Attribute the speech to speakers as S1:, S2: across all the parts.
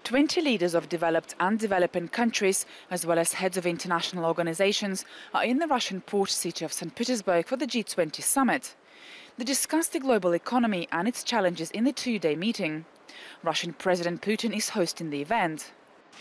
S1: 20 leaders of developed and developing countries, as well as heads of international organizations, are in the Russian port city of St. Petersburg for the G20 summit. They discussed the global economy and its challenges in the two-day meeting. Russian President Putin is hosting the event.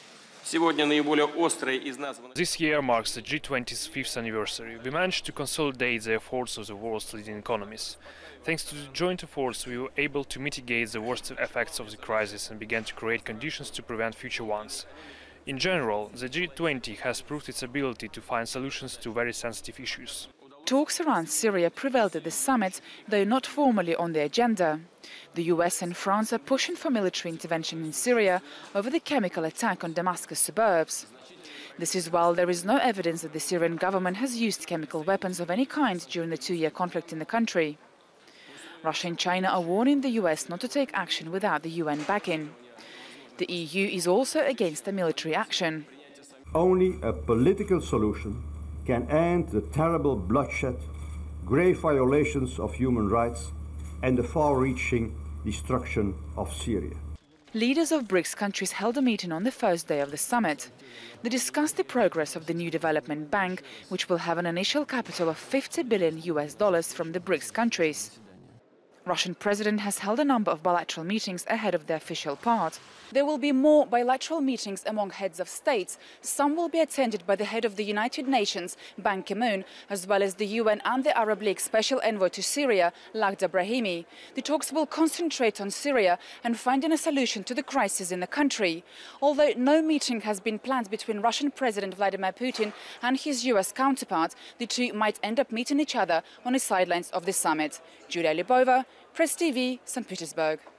S2: This year marks the G20's 5th anniversary. We managed to consolidate the efforts of the world's leading economies. Thanks to the joint efforts, we were able to mitigate the worst effects of the crisis and began to create conditions to prevent future ones. In general, the G20 has proved its ability to find solutions to very sensitive issues.
S1: Talks around Syria prevailed at the summit, though not formally on the agenda. The US and France are pushing for military intervention in Syria over the chemical attack on Damascus suburbs. This is while there is no evidence that the Syrian government has used chemical weapons of any kind during the two-year conflict in the country. Russia and China are warning the US not to take action without the UN backing. The EU is also against the military action.
S3: Only a political solution can end the terrible bloodshed, grave violations of human rights and the far-reaching destruction of Syria.
S1: Leaders of BRICS countries held a meeting on the first day of the summit. They discussed the progress of the new development bank, which will have an initial capital of $50 billion from the BRICS countries. Russian president has held a number of bilateral meetings ahead of the official part. There will be more bilateral meetings among heads of states. Some will be attended by the head of the United Nations, Ban Ki-moon, as well as the UN and the Arab League Special Envoy to Syria, Lakhdar Brahimi. The talks will concentrate on Syria and finding a solution to the crisis in the country. Although no meeting has been planned between Russian President Vladimir Putin and his US counterpart, the two might end up meeting each other on the sidelines of the summit. Julia Libova, Press TV, St. Petersburg.